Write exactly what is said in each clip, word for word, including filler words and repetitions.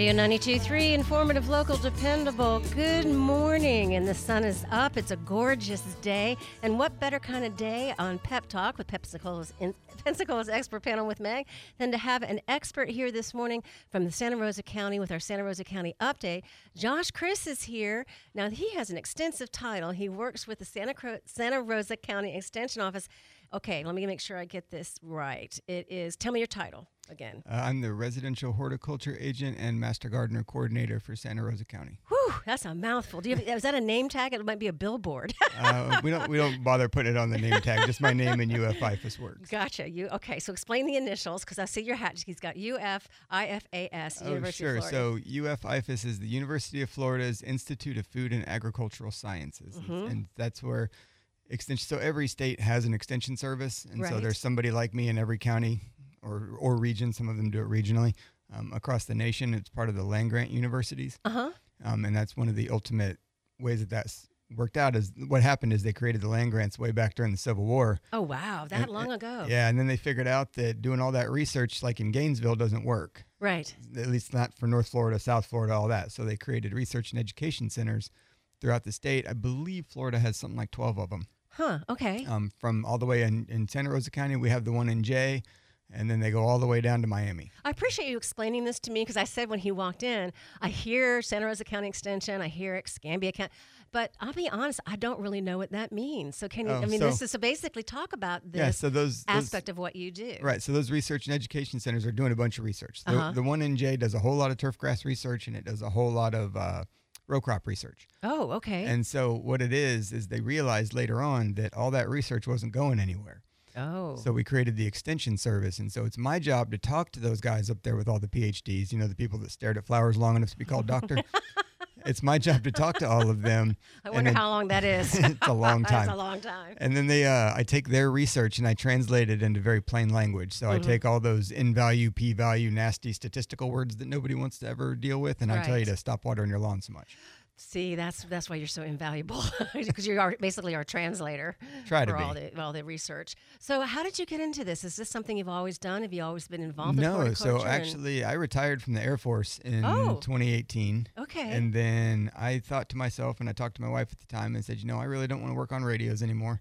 Radio ninety-two point three, informative, local, dependable. Good morning, and the sun is up. It's a gorgeous day, and what better kind of day on Pep Talk with Pensacola's, in, Pensacola's expert panel with Meg than to have an expert here this morning from the Santa Rosa County with our Santa Rosa County update. Josh Chris is here. Now, he has an extensive title. He works with the Santa, Cro- Santa Rosa County Extension Office. Okay, let me make sure I get this right. It is, tell me your title again. Uh, I'm the residential horticulture agent and master gardener coordinator for Santa Rosa County. Whew, that's a mouthful. Do you have, is that a name tag? It might be a billboard. uh, we don't we don't bother putting it on the name tag. Just my name and U F I F A S works. Gotcha. You okay? So explain the initials because I see your hat. He's got U F I F A S. Oh, University sure. of Florida. So U F I F A S is the University of Florida's Institute of Food and Agricultural Sciences, Mm-hmm. and that's where extension. So every state has an extension service, and Right. so there's somebody like me in every county or or region. Some of them do it regionally um, across the nation. It's part of the land grant universities. Uh huh. Um, and that's one of the ultimate ways that that's worked out. Is what happened is they created the land grants way back during the Civil War. Oh wow, that And- long ago. Yeah, and then they figured out that doing all that research, like in Gainesville, doesn't work. Right. At least not for North Florida, South Florida, all that. So they created research and education centers throughout the state. I believe Florida has something like twelve of them. Huh. Okay. Um, from all the way in, in Santa Rosa County, we have the one in Jay, and then they go all the way down to Miami. I appreciate you explaining this to me because I said when he walked in, I hear Santa Rosa County Extension, I hear Escambia County, but I'll be honest, I don't really know what that means. So can you? Oh, I mean, so- this is so basically talk about this Yeah, so those, those aspect of what you do. Right. So those research and education centers are doing a bunch of research. The, Uh-huh. the one in Jay does a whole lot of turf grass research, and it does a whole lot of uh, row crop research. Oh, okay. And so what it is, is they realized later on that all that research wasn't going anywhere. oh. So we created the extension service. And so it's my job to talk to those guys up there with all the P H Ds, you know, the people that stared at flowers long enough to be called doctor. It's my job to talk to all of them. I and wonder then- how long that is. It's a long time. It's a long time. And then they, uh, I take their research and I translate it into very plain language. So I Mhm. take all those in value, p value, nasty statistical words that nobody wants to ever deal with, and I tell you Right. to stop watering your lawn so much. See, that's that's why you're so invaluable because you are basically our translator Try to for all be. the all the research. So, how did you get into this? Is this something you've always done? Have you always been involved in No, horticulture? so and- actually, I retired from the Air Force in Oh. twenty eighteen. okay. And then I thought to myself, and I talked to my wife at the time and said, you know, I really don't want to work on radios anymore.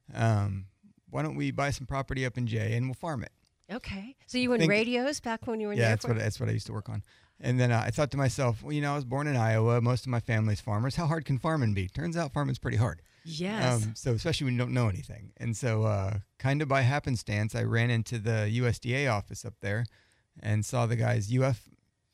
Um, why don't we buy some property up in Jay and we'll farm it? okay. So you were in think- radios back when you were in Yeah, the Air that's what Force? that's what I used to work on. And then uh, I thought to myself, well, you know, I was born in Iowa. Most of my family's farmers. How hard can farming be? Turns out farming's pretty hard. Yes. Um, so especially when you don't know anything. And so uh, kind of by happenstance, I ran into the U S D A office up there and saw the guy's U F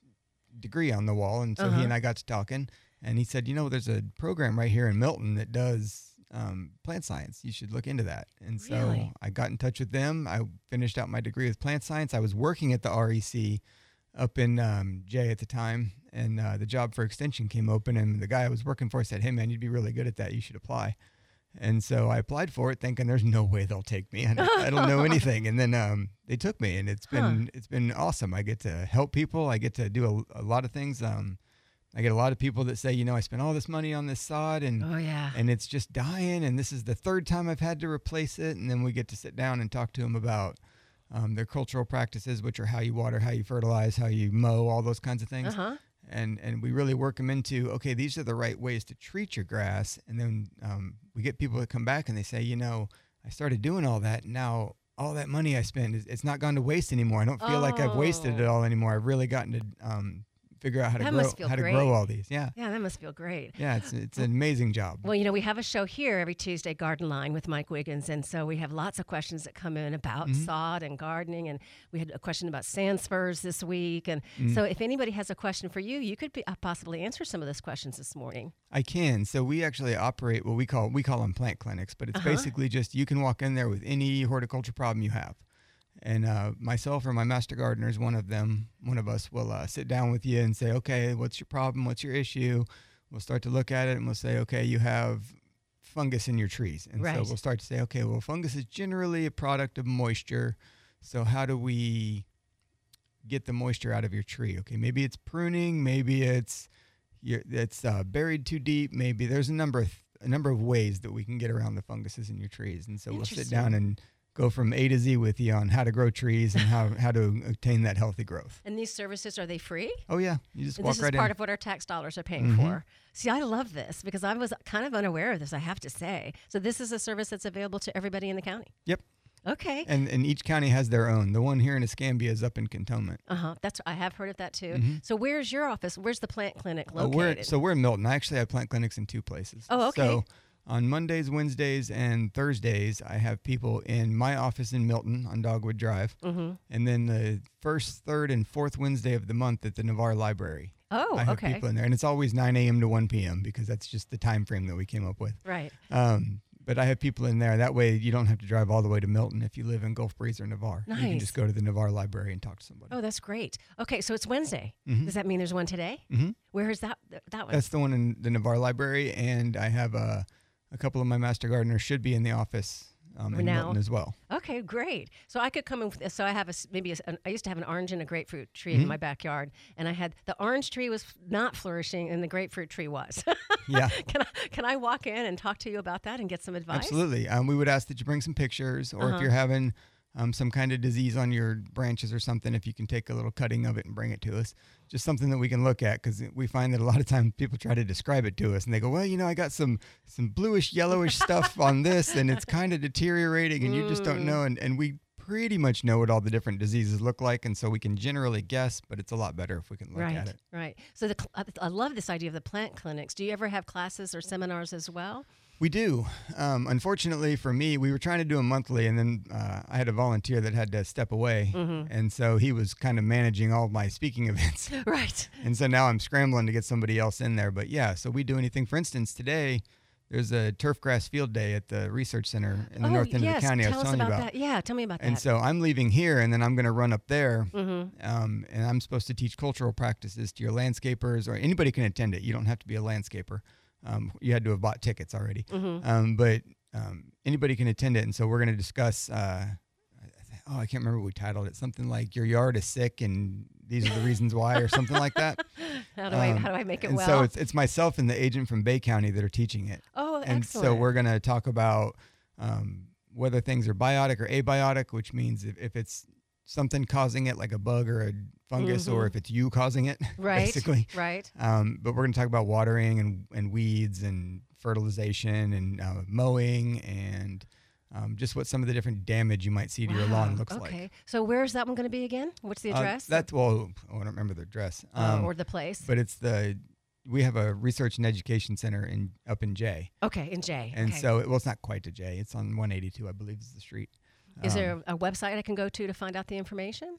degree on the wall. And so Uh-huh. he and I got to talking. And he said, you know, there's a program right here in Milton that does um, plant science. You should look into that. And so Really? I got in touch with them. I finished out my degree with plant science. I was working at the R E C up in um, Jay at the time, and uh, the job for extension came open, and the guy I was working for said, hey, man, you'd be really good at that. You should apply. And so I applied for it thinking there's no way they'll take me. I don't, I don't know anything. And then um, they took me, and it's been it's been awesome. I get to help people. I get to do a, a lot of things. Um, I get a lot of people that say, you know, I spent all this money on this sod, and oh yeah. and it's just dying, and this is the third time I've had to replace it. And then we get to sit down and talk to them about um, their cultural practices, which are how you water, how you fertilize, how you mow, all those kinds of things. Uh-huh. And and we really work them into, okay, these are the right ways to treat your grass. And then um, we get people that come back and they say, you know, I started doing all that, and now all that money I spend, is, it's not gone to waste anymore. I don't feel like I've wasted it Oh. all anymore. I've really gotten to um, figure out how to That grow must feel how to great. grow all these. Yeah. Yeah, that must feel great. Yeah, it's it's an amazing job. Well, you know, we have a show here every Tuesday, Garden Line with Mike Wiggins, and so we have lots of questions that come in about Mhm. sod and gardening, and we had a question about sand spurs this week, and Mm. so if anybody has a question for you, you could be, uh, possibly answer some of those questions this morning. I can. So we actually operate what we call we call them plant clinics, but it's Uh-huh. basically just you can walk in there with any horticulture problem you have. And uh, myself or my master gardeners, one of them, one of us will uh, sit down with you and say, okay, what's your problem? What's your issue? We'll start to look at it and we'll say, okay, you have fungus in your trees. And Right. so we'll start to say, okay, well, fungus is generally a product of moisture. So how do we get the moisture out of your tree? Okay, maybe it's pruning, maybe it's you're, it's uh, buried too deep. Maybe there's a number of a number of ways that we can get around the funguses in your trees. And so we'll sit Interesting. down and go from A to Z with you on how to grow trees and how, how to obtain that healthy growth. And these services, are they free? Oh, yeah. You just And walk this right is in. part of what our tax dollars are paying Mhm. for. See, I love this because I was kind of unaware of this, I have to say. So this is a service that's available to everybody in the county? Yep. Okay. And and each county has their own. The one here in Escambia is up in Cantonment. Uh-huh. That's I have heard of that too. Mhm. So where's your office? Where's the plant clinic Uh, located? we're, so we're in Milton. I actually have plant clinics in two places. Oh, okay. So on Mondays, Wednesdays, and Thursdays, I have people in my office in Milton on Dogwood Drive. mm-hmm. And then the first, third, and fourth Wednesday of the month at the Navarre Library. Oh, I have okay. people in there. And it's always nine a.m. to one p.m. because that's just the time frame that we came up with. Right. Um, but I have people in there. That way you don't have to drive all the way to Milton if you live in Gulf Breeze or Navarre. You can Nice. just go to the Navarre Library and talk to somebody. Oh, that's great. Okay, so it's Wednesday. Mhm. Does that mean there's one today? Mhm. Where is that that one? That's the one in the Navarre Library. And I have uh, a couple of my master gardeners should be in the office um, in Now. Milton as well. Okay, great. So I could come in with, so I have a, s- maybe a s an, I used to have an orange and a grapefruit tree Mhm. in my backyard, and I had, the orange tree was not flourishing and the grapefruit tree was. Yeah. Can I, can I walk in and talk to you about that and get some advice? Absolutely. Um, we would ask that you bring some pictures, or Uh-huh. if you're having um, some kind of disease on your branches or something, if you can take a little cutting of it and bring it to us. Just something that we can look at, because we find that a lot of times people try to describe it to us, and they go, well, you know, I got some some bluish, yellowish stuff on this, and it's kind of deteriorating, and you just don't Mm. know. And, and we pretty much know what all the different diseases look like, and so we can generally guess, but it's a lot better if we can look Right, at it. right. So the, cl- I I love this idea of the plant clinics. Do you ever have classes or seminars as well? We do. Um, unfortunately for me, we were trying to do them monthly, and then uh, I had a volunteer that had to step away. Mhm. And so he was kind of managing all my speaking events. Right. And so now I'm scrambling to get somebody else in there. But yeah, so we do anything. For instance, today there's a turf grass field day at the research center in the oh, north end yes. of the county I Tell was us telling you about about. that. Yeah, tell me about And that. so I'm leaving here, and then I'm going to run up there. mm-hmm. Um, and I'm supposed to teach cultural practices to your landscapers, or anybody can attend it. You don't have to be a landscaper. Um, you had to have bought tickets already. Mm-hmm. Um, but um, anybody can attend it. And so we're going to discuss, uh, oh, I can't remember what we titled it. Something like Your Yard is Sick and These Are the Reasons Why, or something like that. How do I Um, how do I make it and well? so it's, it's myself and the agent from Bay County that are teaching it. oh, And excellent. so we're going to talk about um, whether things are biotic or abiotic, which means if, if it's something causing it, like a bug or a fungus, or Mhm. if it's you causing it, right, basically. right. Um, but we're going to talk about watering and, and weeds and fertilization and uh, mowing and um, just what some of the different damage you might see to your lawn Wow, looks okay. like. So where's that one going to be again? What's the Uh, address? that's, well, oh, I don't remember the address. Uh, Um, or the place? but it's the, we have a research and education center in up in Jay. Okay, in J. And okay. so, it, well, it's not quite to Jay. It's on one eighty-two, I believe is the street. Is Um, there a, a website I can go to to find out the information?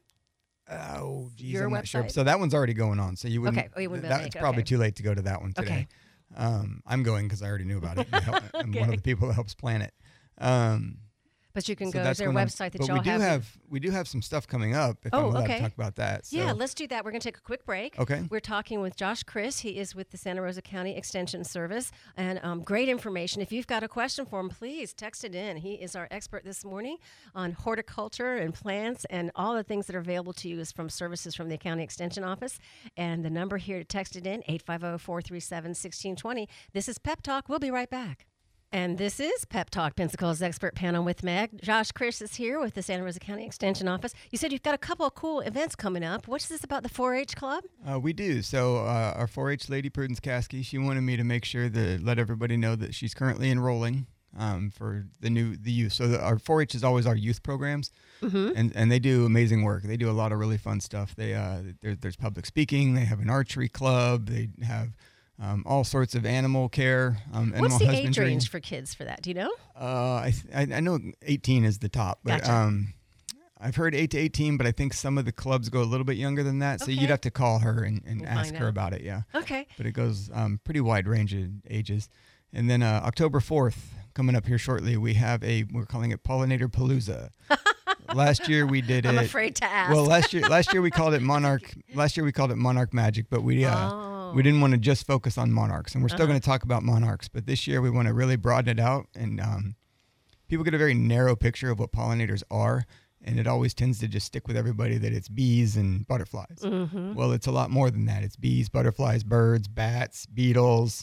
Oh, geez, Your I'm not sure. website? So that one's already going on. So you wouldn't. Okay, oh, you wouldn't be able to That's make it, probably okay. too late to go to that one today. Okay. Um, I'm going because I already knew about it. I help- I'm one of Okay. the people that helps plan it. Um, But you can so go. Is that's there a going on. website that But y'all we do have? have we do have some stuff coming up. If Oh, I'm allowed okay. to talk about that. So. Yeah, let's do that. We're going to take a quick break. Okay. We're talking with Josh Chris. He is with the Santa Rosa County Extension Service. And um, great information. If you've got a question for him, please text it in. He is our expert this morning on horticulture and plants, and all the things that are available to you is from services from the County Extension Office. And the number here to text it in, eight five zero, four three seven, one six two zero. This is Pep Talk. We'll be right back. And this is Pep Talk, Pensacola's expert panel with Meg. Josh Chris is here with the Santa Rosa County Extension Office. You said you've got a couple of cool events coming up. What's this about the four H Club? Uh, we do. So uh, our four H lady, Prudence Caskey, she wanted me to make sure to let everybody know that she's currently enrolling um, for the new the youth. So the, our four H is always our youth programs, Mm-hmm. and and they do amazing work. They do a lot of really fun stuff. They uh, there, there's public speaking. They have an archery club. They have um, all sorts of animal care. Um, animal What's the age husbandry. range for kids for that? Do you know? Uh, I, th- I I know eighteen is the top, but Gotcha. um, I've heard eight to eighteen, but I think some of the clubs go a little bit younger than that. So Okay. you'd have to call her and, and We'll ask find her out. about it. Yeah, Okay. but it goes um, pretty wide range of ages. And then uh, October fourth, coming up here shortly, we have a we're calling it Pollinator Palooza. Last year we did I'm it. afraid to ask. Well, last year last year we called it Monarch. Last year we called it Monarch Magic, but we uh, oh. we didn't want to just focus on monarchs, and we're still Uh-huh. going to talk about monarchs. But this year we want to really broaden it out, and um, people get a very narrow picture of what pollinators are, and it always tends to just stick with everybody that it's bees and butterflies. Mm-hmm. Well, it's a lot more than that. It's bees, butterflies, birds, bats, beetles,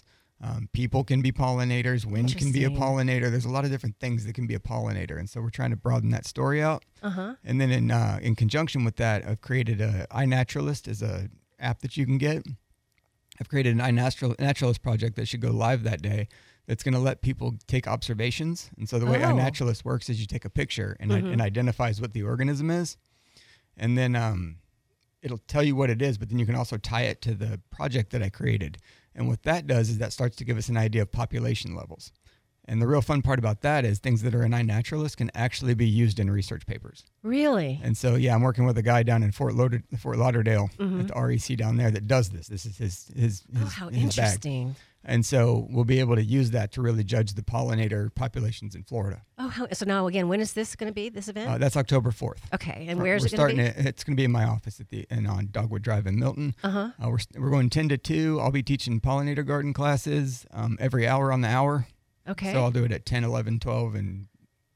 Um, people can be pollinators. Wind can be a Interesting. pollinator. There's a lot of different things that can be a pollinator, and so we're trying to broaden that story out. Uh-huh. And then in uh, in conjunction with that, I've created a iNaturalist as a app that you can get. I've created an iNatural Naturalist project that should go live that day. That's going to let people take observations. And so the way Oh. iNaturalist works is you take a picture and Mhm. it identifies what the organism is, and then um, it'll tell you what it is. But then you can also tie it to the project that I created. And what that does is that starts to give us an idea of population levels. And the real fun part about that is things that are in iNaturalist can actually be used in research papers. Really? And so, yeah, I'm working with a guy down in Fort, Lauder- Fort Lauderdale Mhm. at the R E C down there that does this. This is his his, his, Oh, how his bag. interesting. And so we'll be able to use that to really judge the pollinator populations in Florida. Oh, how, so now again, when is this going to be, this event? Uh, that's October fourth. okay, and We're- where is we're it going starting to be? It, it's going to be in my office at the and on Dogwood Drive in Milton. Uh-huh. Uh, we're, we're going ten to two. I'll be teaching pollinator garden classes um, every hour on the hour. Okay. So I'll do it at ten, eleven, twelve, and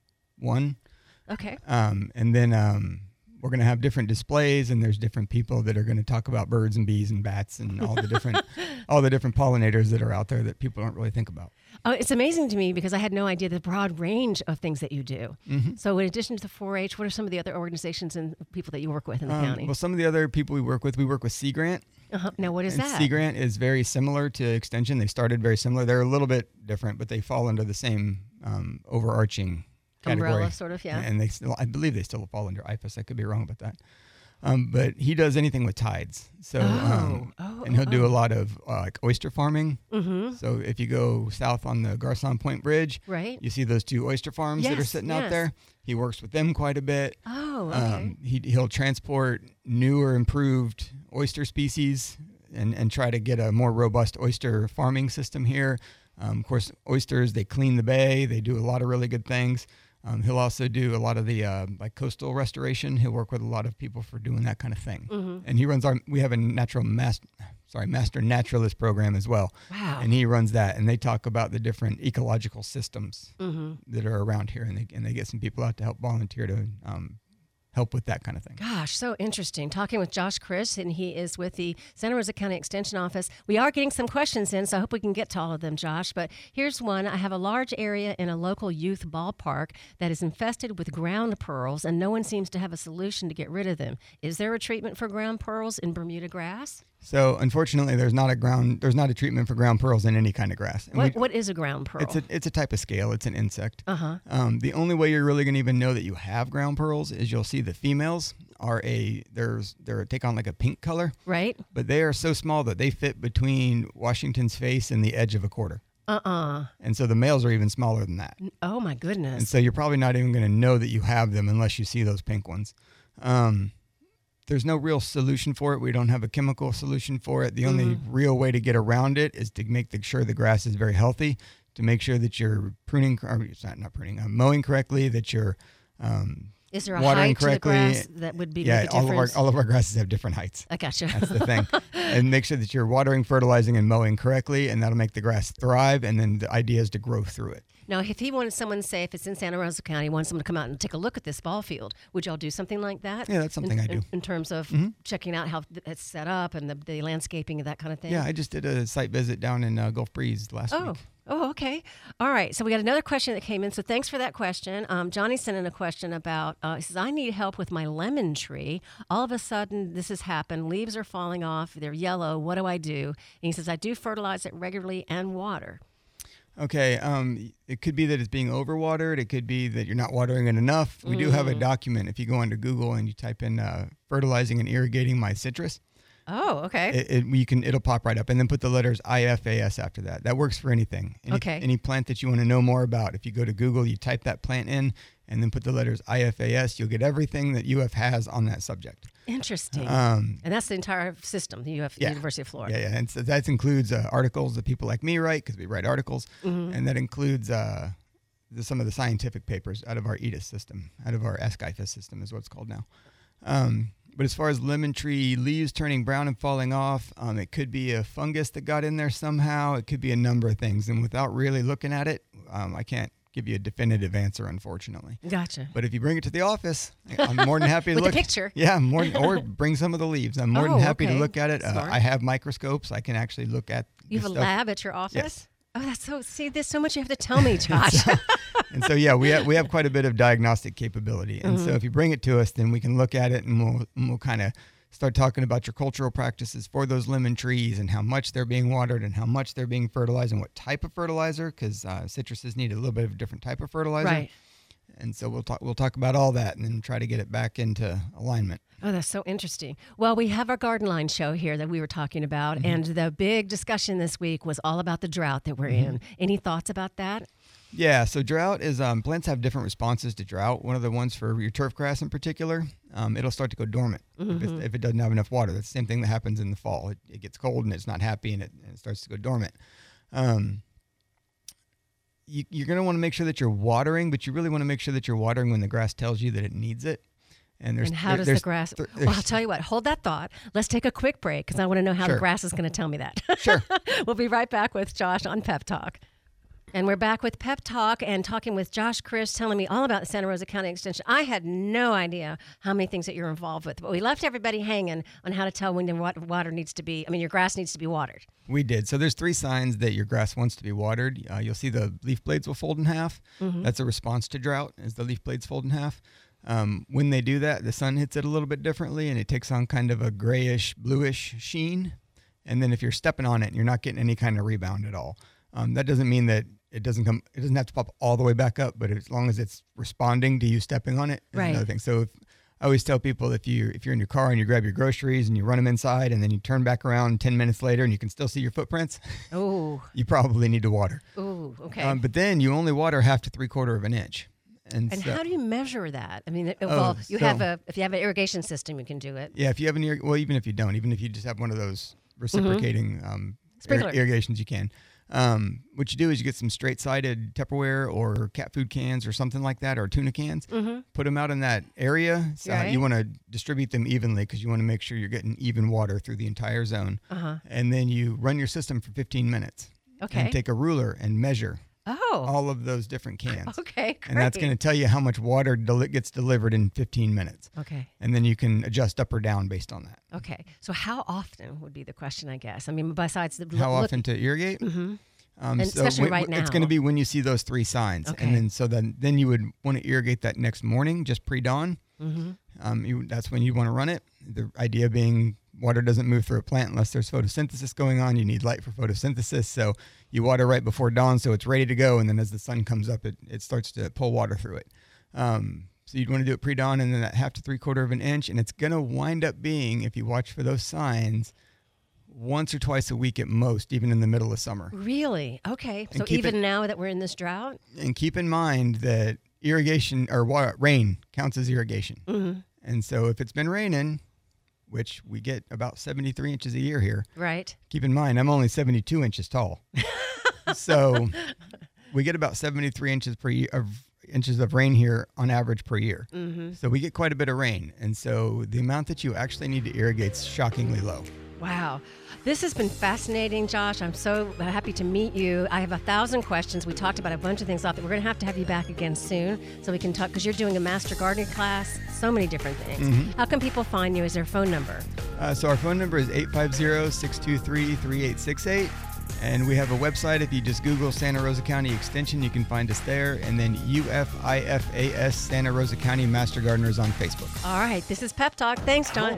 one. okay. Um, and then um, we're going to have different displays, and there's different people that are going to talk about birds and bees and bats and all the different all the different pollinators that are out there that people don't really think about. Oh, it's amazing to me because I had no idea the broad range of things that you do. Mm-hmm. So in addition to the four H, what are some of the other organizations and people that you work with in the Um, county? well, some of the other people we work with, we work with Sea Grant. Uh-huh. Now, what is and that? Sea Grant is very similar to Extension. They started very similar. They're a little bit different, but they fall under the same um, overarching category. Umbrella, sort of, yeah. And they still, I believe they still fall under I F A S. I could be wrong about that. Um, but he does anything with tides. So, um, Oh, oh, and he'll oh, do oh. a lot of uh, like oyster farming. Mm-hmm. So if you go south on the Garcon Point Bridge, Right. you see those two oyster farms that are Yes, sitting yes. out there. He works with them quite a bit. Oh, okay. Um, he, he'll transport newer, improved oyster species and, and try to get a more robust oyster farming system here. Um, of course, oysters, they clean the bay. They do a lot of really good things. Um, he'll also do a lot of the uh, like coastal restoration. He'll work with a lot of people for doing that kind of thing. Mhm. And he runs our, we have a natural master, sorry, master naturalist program as well. Wow. And he runs that, and they talk about the different ecological systems Mm-hmm. that are around here, and they, and they get some people out to help volunteer to um, help with that kind of thing. Gosh, so interesting. Talking with Josh Chris, and he is with the Santa Rosa County Extension Office. We are getting some questions in, so I hope we can get to all of them, Josh. But here's one. I have a large area in a local youth ballpark that is infested with ground pearls, and no one seems to have a solution to get rid of them. Is there a treatment for ground pearls in Bermuda grass? So unfortunately, there's not a ground, there's not a treatment for ground pearls in any kind of grass. And What, we- what is a ground pearl? It's a it's a type of scale. It's an insect. uh-huh. Um, the only way you're really going to even know that you have ground pearls is you'll see the females are a there's they're take on like a pink color, Right? but they are so small that they fit between Washington's face and the edge of a quarter. Uh-uh. And so the males are even smaller than that. Oh, my And goodness. so you're probably not even going to know that you have them unless you see those pink ones. Um, there's no real solution for it. We don't have a chemical solution for it. The only Mhm. real way to get around it is to make the, sure the grass is very healthy, to make sure that you're pruning, or it's not, not pruning, uh, mowing correctly, that you're um, Is there a watering height to the correctly. grass that would be yeah, make a all of our difference? all of our grasses have different heights. I gotcha. That's the thing. And make sure that you're watering, fertilizing, and mowing correctly, and that'll make the grass thrive. And then the idea is to grow through it. Now, if he wanted someone, say, if it's in Santa Rosa County, wants someone to come out and take a look at this ball field, would y'all do something like that? Yeah, that's something in, I do. In, in terms of Mhm. checking out how th- it's set up and the, the landscaping and that kind of thing? Yeah, I just did a site visit down in uh, Gulf Breeze last Oh, week. oh, okay. All right. So we got another question that came in. So thanks for that question. Um, Johnny sent in a question about, uh, he says, I need help with my lemon tree. All of a sudden, this has happened. Leaves are falling off. They're yellow. What do I do? And he says, I do fertilize it regularly and water. Okay, um, it could be that it's being overwatered. It could be that you're not watering it enough. We do have a Mm. document. If you go onto Google and you type in uh, fertilizing and irrigating my citrus, Oh, okay. it, it you can it'll pop right up, and then put the letters I F A S after that. That works for anything. Any, Okay. Any plant that you want to know more about. If you go to Google, you type that plant in, and then put the letters I F A S. You'll get everything that U F has on that subject. Interesting. Um, and that's the entire system, the U F, Yeah. University of Florida. yeah, yeah, and so that includes uh, articles that people like me write, because we write articles, Mhm. and that includes uh, the, some of the scientific papers out of our E D I S system, out of our Ask I F A S system is what it's called now. Um, but as far as lemon tree leaves turning brown and falling off, um, it could be a fungus that got in there somehow. It could be a number of things, and without really looking at it, um, I can't give you a definitive answer, unfortunately. Gotcha. But if you bring it to the office, I'm more than happy to With look. the picture. Yeah, I'm more or bring some of the leaves. I'm more Oh, than happy okay. to look at it. Uh, Smart. I have microscopes. I can actually look at. You this have a stuff. lab at your office? Yes. Oh, that's so, see, there's so much you have to tell me, Josh. so, and so, yeah, we have, we have quite a bit of diagnostic capability. And mm-hmm. so if you bring it to us, then we can look at it and we'll, and we'll kind of start talking about your cultural practices for those lemon trees and how much they're being watered and how much they're being fertilized and what type of fertilizer, because uh, citruses need a little bit of a different type of fertilizer. Right. And so we'll talk we'll talk about all that and then try to get it back into alignment. Oh, that's so interesting. Well, we have our Garden Line show here that we were talking about, mm-hmm. and the big discussion this week was all about the drought that we're mm-hmm. in. Any thoughts about that? Yeah, so drought is, um, plants have different responses to drought. One of the ones for your turf grass in particular, um, it'll start to go dormant mm-hmm. if, if it doesn't have enough water. That's the same thing that happens in the fall. It, it gets cold and it's not happy and it, and it starts to go dormant. Um, you, you're going to want to make sure that you're watering, but you really want to make sure that you're watering when the grass tells you that it needs it. And, there's, and how there, does the grass... Th- well, I'll tell you what. Hold that thought. Let's take a quick break because I want to know how sure. the grass is going to tell me that. Sure. We'll be right back with Josh on Pep Talk. And we're back with Pep Talk and talking with Josh Chris, telling me all about the Santa Rosa County Extension. I had no idea how many things that you're involved with, but we left everybody hanging on how to tell when the water needs to be, I mean, your grass needs to be watered. We did. So there's three signs that your grass wants to be watered. Uh, you'll see the leaf blades will fold in half. Mm-hmm. That's a response to drought, as the leaf blades fold in half. Um, when they do that, the sun hits it a little bit differently, and it takes on kind of a grayish, bluish sheen. And then if you're stepping on it, you're not getting any kind of rebound at all. Um, that doesn't mean that it doesn't come. It doesn't have to pop all the way back up, but as long as it's responding to you stepping on it, is right. another thing. So if, I always tell people if you if you're in your car and you grab your groceries and you run them inside, and then you turn back around ten minutes later and you can still see your footprints, oh, you probably need to water. Oh, okay. Um, but then you only water half to three quarter of an inch. And, and so, how do you measure that? I mean, oh, well, you so, have a if you have an irrigation system, you can do it. Yeah, if you have an ir- well, even if you don't, even if you just have one of those reciprocating mm-hmm. um, ir- irrigations, you can. Um, what you do is you get some straight-sided Tupperware or cat food cans or something like that, or tuna cans. Mm-hmm. Put them out in that area. So right. You want to distribute them evenly because you want to make sure you're getting even water through the entire zone. Uh-huh. And then you run your system for fifteen minutes. Okay. And take a ruler and measure. Oh. All of those different cans. Okay, great. And that's going to tell you how much water del- gets delivered in fifteen minutes. Okay. And then you can adjust up or down based on that. Okay. So how often would be the question, I guess? I mean, besides the... How look- often to irrigate? Mm-hmm. Um, and so especially when, right now. It's going to be when you see those three signs. Okay. And then so then, then you would want to irrigate that next morning, just pre-dawn. Mm-hmm. Um, you, that's when you want to run it. The idea being water doesn't move through a plant unless there's photosynthesis going on. You need light for photosynthesis. So you water right before dawn so it's ready to go. And then as the sun comes up, it, it starts to pull water through it. Um, so you'd want to do it pre-dawn and then that half to three quarter of an inch. And it's going to wind up being, if you watch for those signs, once or twice a week at most, even in the middle of summer. Really? Okay. And so even it, now that we're in this drought? And keep in mind that irrigation or water, rain counts as irrigation. Mm-hmm. And so if it's been raining, which we get about seventy-three inches a year here. Right. Keep in mind, I'm only seventy-two inches tall. So we get about seventy-three inches per year of inches of rain here on average per year. Mm-hmm. So we get quite a bit of rain. And so the amount that you actually need to irrigate is shockingly low. Wow. This has been fascinating, Josh. I'm so happy to meet you. I have a thousand questions. We talked about a bunch of things. Thought that we're going to have to have you back again soon so we can talk, because you're doing a master gardening class, so many different things. Mm-hmm. How can people find you? Is there a phone number? Uh, so our phone number is eight five zero, six two three, three eight six eight. And we have a website. If you just Google Santa Rosa County Extension, you can find us there. And then U F I F A S Santa Rosa County Master Gardeners on Facebook. All right. This is Pep Talk. Thanks, John.